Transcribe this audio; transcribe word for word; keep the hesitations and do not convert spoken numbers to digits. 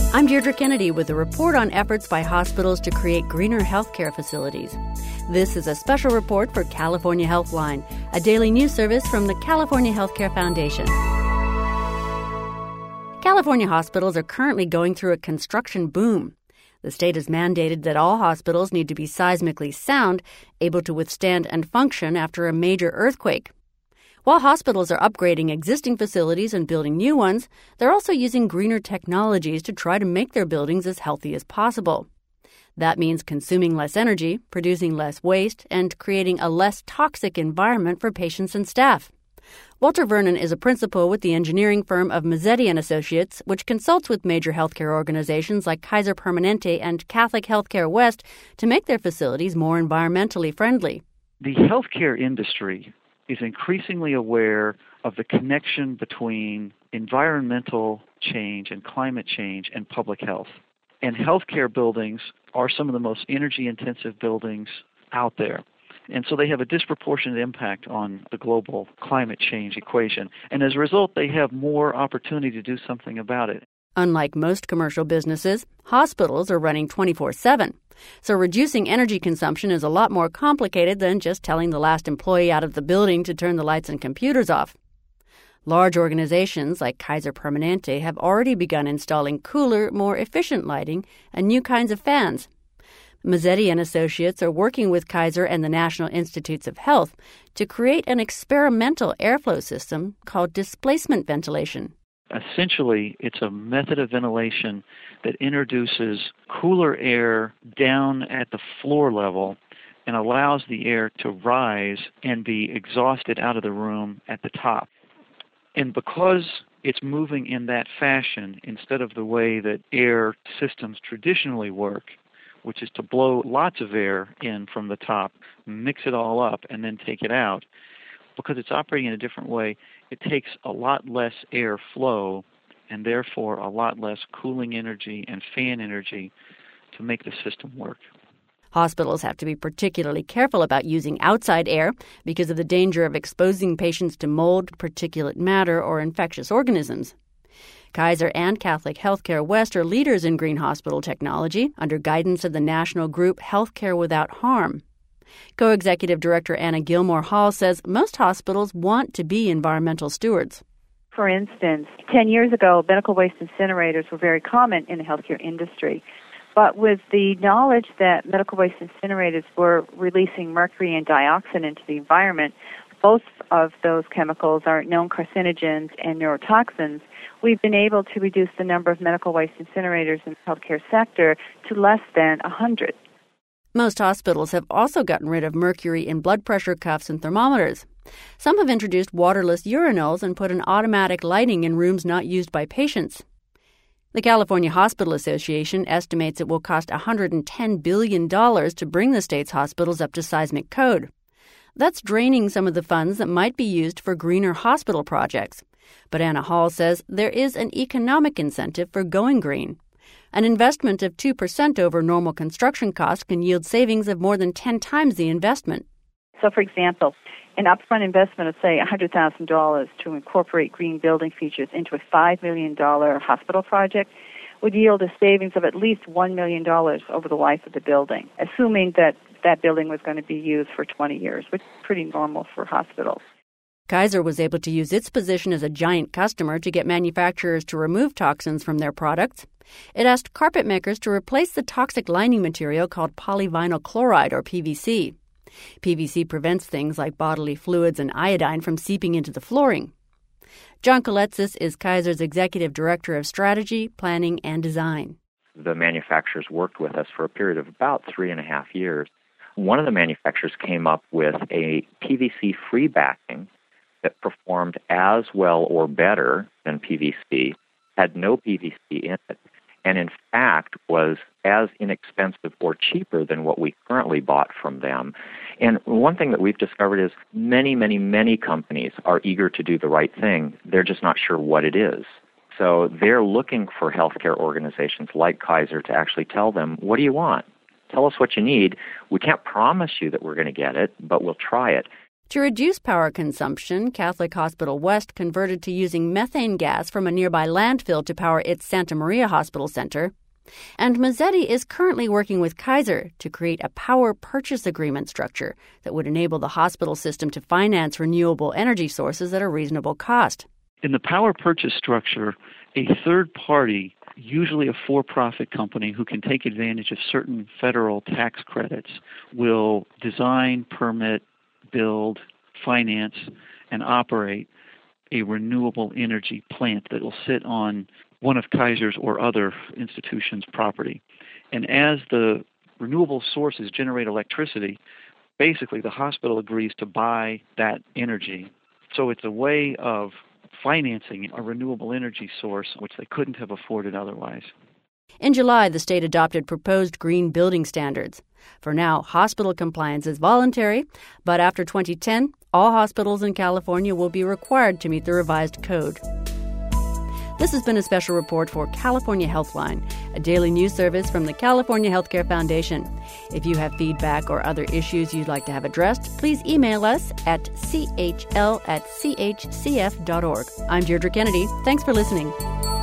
I'm Deirdre Kennedy with a report on efforts by hospitals to create greener healthcare facilities. This is a special report for California Healthline, a daily news service from the California Healthcare Foundation. California hospitals are currently going through a construction boom. The state has mandated that all hospitals need to be seismically sound, able to withstand and function after a major earthquake. While hospitals are upgrading existing facilities and building new ones, they're also using greener technologies to try to make their buildings as healthy as possible. That means consuming less energy, producing less waste, and creating a less toxic environment for patients and staff. Walter Vernon is a principal with the engineering firm of Mazzetti and Associates, which consults with major healthcare organizations like Kaiser Permanente and Catholic Healthcare West to make their facilities more environmentally friendly. The healthcare industry is increasingly aware of the connection between environmental change and climate change and public health. And healthcare buildings are some of the most energy-intensive buildings out there. And so they have a disproportionate impact on the global climate change equation. And as a result, they have more opportunity to do something about it. Unlike most commercial businesses, hospitals are running twenty-four seven. So reducing energy consumption is a lot more complicated than just telling the last employee out of the building to turn the lights and computers off. Large organizations like Kaiser Permanente have already begun installing cooler, more efficient lighting and new kinds of fans. Mazzetti and Associates are working with Kaiser and the National Institutes of Health to create an experimental airflow system called displacement ventilation. Essentially, it's a method of ventilation that introduces cooler air down at the floor level and allows the air to rise and be exhausted out of the room at the top. And because it's moving in that fashion, instead of the way that air systems traditionally work, which is to blow lots of air in from the top, mix it all up, and then take it out, because it's operating in a different way, it takes a lot less air flow and therefore a lot less cooling energy and fan energy to make the system work. Hospitals have to be particularly careful about using outside air because of the danger of exposing patients to mold, particulate matter, or infectious organisms. Kaiser and Catholic Healthcare West are leaders in green hospital technology under guidance of the national group Healthcare Without Harm. Co-executive director Anna Gilmore Hall says most hospitals want to be environmental stewards. For instance, ten years ago, medical waste incinerators were very common in the healthcare industry. But with the knowledge that medical waste incinerators were releasing mercury and dioxin into the environment, both of those chemicals are known carcinogens and neurotoxins, we've been able to reduce the number of medical waste incinerators in the healthcare sector to less than one hundred. Most hospitals have also gotten rid of mercury in blood pressure cuffs and thermometers. Some have introduced waterless urinals and put an automatic lighting in rooms not used by patients. The California Hospital Association estimates it will cost one hundred ten billion dollars to bring the state's hospitals up to seismic code. That's draining some of the funds that might be used for greener hospital projects. But Anna Hall says there is an economic incentive for going green. An investment of two percent over normal construction costs can yield savings of more than ten times the investment. So, for example, an upfront investment of, say, one hundred thousand dollars to incorporate green building features into a five million dollars hospital project would yield a savings of at least one million dollars over the life of the building, assuming that that building was going to be used for twenty years, which is pretty normal for hospitals. Kaiser was able to use its position as a giant customer to get manufacturers to remove toxins from their products. It asked carpet makers to replace the toxic lining material called polyvinyl chloride, or P V C. P V C prevents things like bodily fluids and iodine from seeping into the flooring. John Koletsis is Kaiser's Executive Director of Strategy, Planning, and Design. The manufacturers worked with us for a period of about three and a half years. One of the manufacturers came up with a P V C-free backing that performed as well or better than P V C, had no P V C in it, and in fact was as inexpensive or cheaper than what we currently bought from them. And one thing that we've discovered is many, many, many companies are eager to do the right thing. They're just not sure what it is. So they're looking for healthcare organizations like Kaiser to actually tell them, what do you want? Tell us what you need. We can't promise you that we're going to get it, but we'll try it. To reduce power consumption, Catholic Hospital West converted to using methane gas from a nearby landfill to power its Santa Maria Hospital Center. And Mazzetti is currently working with Kaiser to create a power purchase agreement structure that would enable the hospital system to finance renewable energy sources at a reasonable cost. In the power purchase structure, a third party, usually a for-profit company who can take advantage of certain federal tax credits, will design, permit, build, finance, and operate a renewable energy plant that will sit on one of Kaiser's or other institutions' property. And as the renewable sources generate electricity, basically the hospital agrees to buy that energy. So it's a way of financing a renewable energy source which they couldn't have afforded otherwise. In July, the state adopted proposed green building standards. For now, hospital compliance is voluntary, but after twenty ten, all hospitals in California will be required to meet the revised code. This has been a special report for California Healthline, a daily news service from the California Healthcare Foundation. If you have feedback or other issues you'd like to have addressed, please email us at c h l at c h c f dot org. I'm Deirdre Kennedy. Thanks for listening.